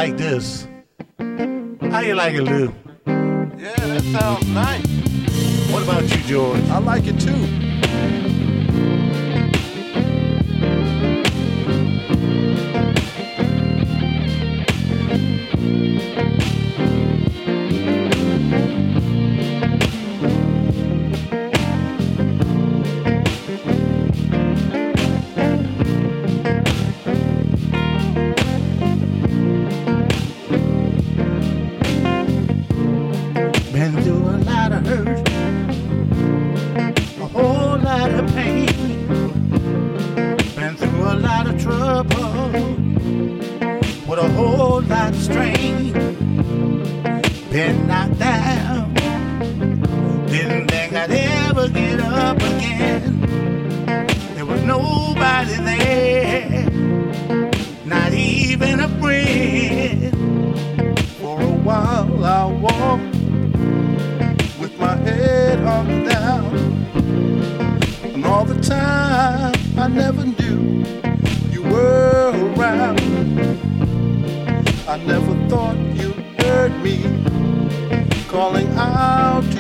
like this. How you like it, Lou? Yeah, that sounds nice. What about you, George? I like it too. Been through a lot of hurt, a whole lot of pain. Been through a lot of trouble, with a whole lot of strain. Been knocked down, didn't think I'd ever get up again. There was nobody there, not even a friend. For a while I walked with my head hung down, and all the time I never knew you were around. I never thought you heard me calling out